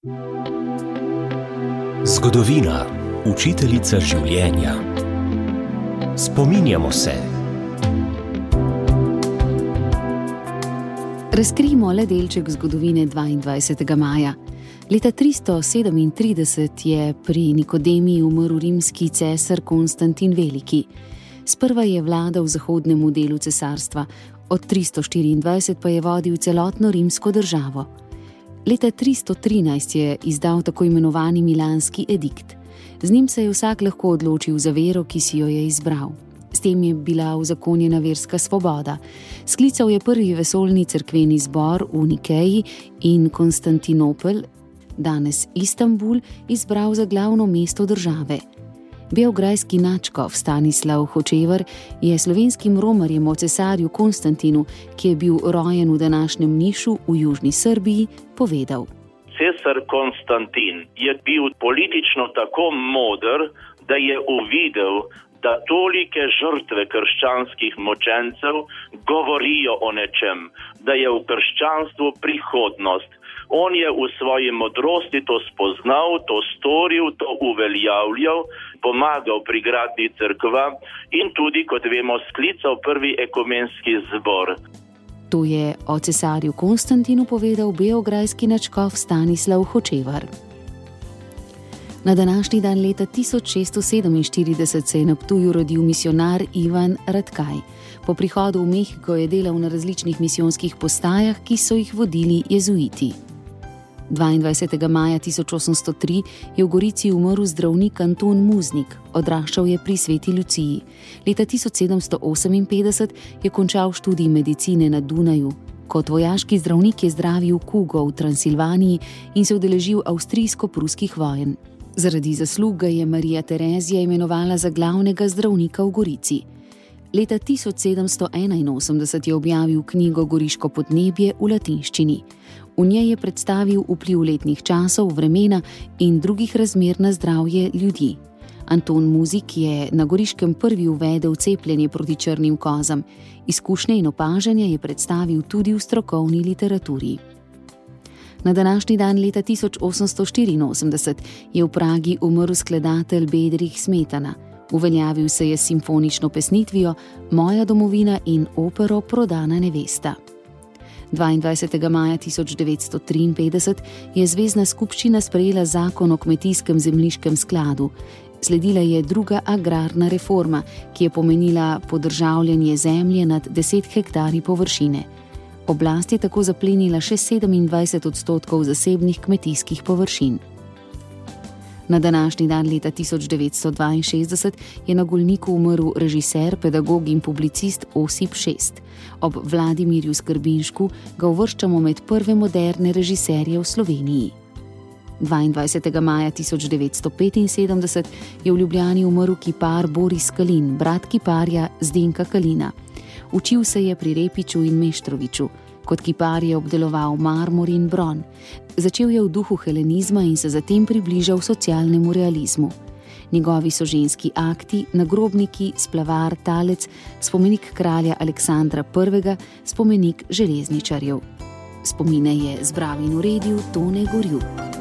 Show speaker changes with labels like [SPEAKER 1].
[SPEAKER 1] Zgodovina, učiteljica življenja. Spominjamo se.
[SPEAKER 2] Razkrijmo le delček zgodovine 22. maja. Leta 337 je pri Nikodemiji umrl rimski cesar Konstantin Veliki. Sprva je vladal v zahodnemu delu cesarstva, od 324 pa je vodil celotno rimsko državo. Leta 313 je izdal tako imenovani Milanski edikt. Z njim se je vsak lahko odločil za vero, ki si jo je izbral. S tem je bila uzakonjena verska svoboda. Sklical je prvi vesoljni cerkveni zbor v Nikeji in Konstantinopel, danes Istanbul, izbral za glavno mesto države. Beograjski nadškof Stanislav Hočevar je slovenskim romarjem o cesarju Konstantinu, ki je bil rojen v današnjem Nišu v južni Srbiji, povedal:
[SPEAKER 3] Cesar Konstantin je bil politično tako moder, da je uvidel, da tolike žrtve krščanskih mučencev govorijo o nečem, da je v krščanstvu prihodnost. On je v svoji modrosti to spoznal, to storil, to uveljavljal, pomagal pri gradnji cerkva in tudi, kot vemo, sklical prvi ekumenski zbor.
[SPEAKER 2] To je o cesarju Konstantinu povedal beograjski nadškof Stanislav Hočevar. Na današnji dan leta 1647 se je na Ptuju rodil misijonar Ivan Ratkaj. Po prihodu v Mehiko je delal na različnih misijonskih postajah, ki so jih vodili jezuiti. 22. maja 1803 je v Gorici umrl zdravnik Anton Muznik, odraščal je pri Sveti Luciji. Leta 1758 je končal študij medicine na Dunaju. Kot vojaški zdravnik je zdravil kugo v Transilvaniji in se udeležil avstrijsko-pruskih vojen. Zaradi zaslug ga je Marija Terezija imenovala za glavnega zdravnika v Gorici. Leta 1781 je objavil knjigo Goriško podnebje v latinščini. V njej je predstavil vpliv letnih časov, vremena in drugih razmer na zdravje ljudi. Anton Muzik je na Goriškem prvi uvedel cepljenje proti črnim kozam. Izkušnje in opažanja je predstavil tudi v strokovni literaturi. Na današnji dan leta 1884 je v Pragi umrl skladatelj Bedřich Smetana. Uveljavil se je s simfonično pesnitvijo Moja domovina in opero Prodana nevesta. 22. maja 1953 je Zvezna skupščina sprejela zakon o kmetijskem zemljiškem skladu. Sledila je druga agrarna reforma, ki je pomenila podržavljanje zemlje nad 10 hektarji površine. Oblast je tako zaplenila še 27% zasebnih kmetijskih površin. Na današnji dan leta 1962 je na Golniku umrl režiser, pedagog in publicist Osip Šest. Ob Vladimirju Skrbinšku ga uvrščamo med prve moderne režiserje v Sloveniji. 22. maja 1975 je v Ljubljani umrl kipar Boris Kalin, brat kiparja Zdenka Kalina. Učil se je pri Repiču in Meštroviču. Kot kipar je obdeloval marmor in bron. Začel je v duhu helenizma in se zatem približal socialnemu realizmu. Njegovi so ženski akti, nagrobniki, splavar, talec, spomenik kralja Aleksandra I., spomenik železničarjev. Spomine je zbral in uredil Tone Gorjup.